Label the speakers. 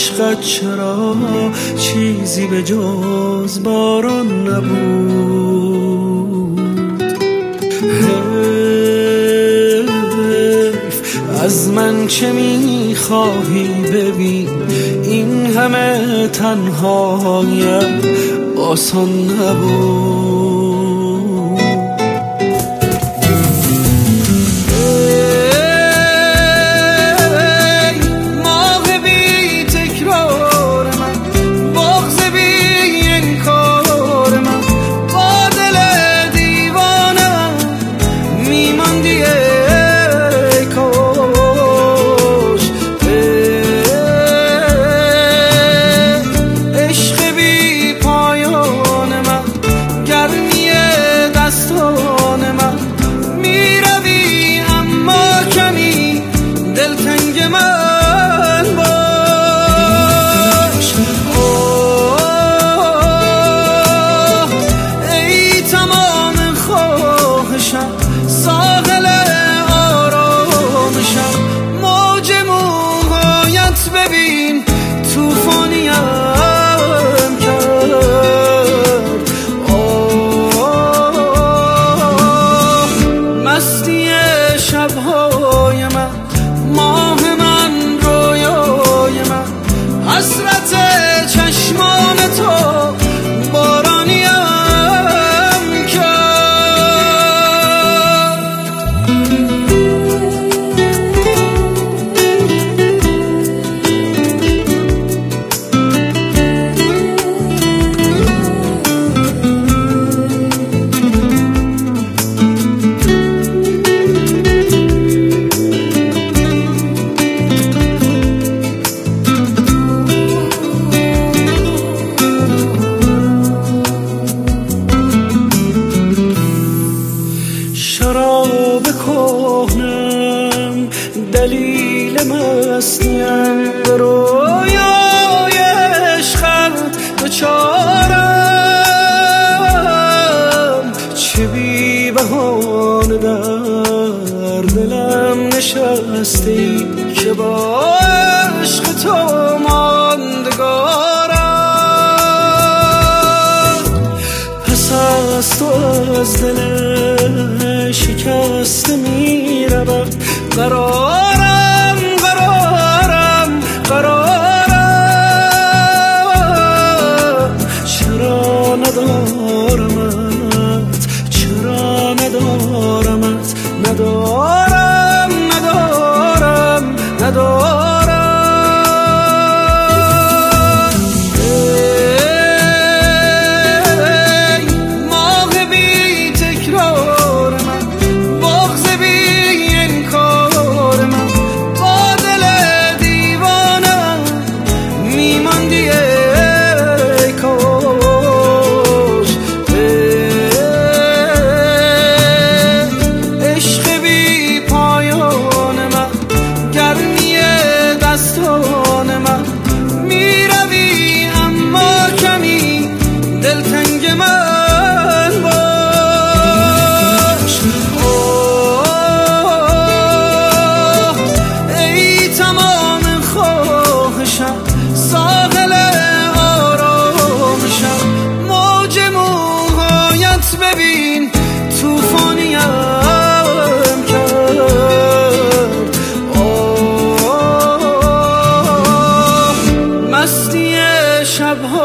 Speaker 1: عشقت چرا چیزی به جز باران نبود. حیف از من چه میخواهی ببین، این همه تنهایم آسان نبود.
Speaker 2: ببین توفانیم کرد، مستی شبهای من، ماه من، رویای من، حسرت چشمان تو بارانیم
Speaker 1: کهنم، دلیل مستیم، به رویای عشقت دچارم، چه بی بهانه در دلم نشستی که با عشق تو ماندگارم. پس از تو از دل شکسته می رود قرارم، قرارم، قرارم. چرا ندارمت، چرا ندارمت، ندارم، ندارم، ندارم. ببین توفانیم کرد، مستی شبها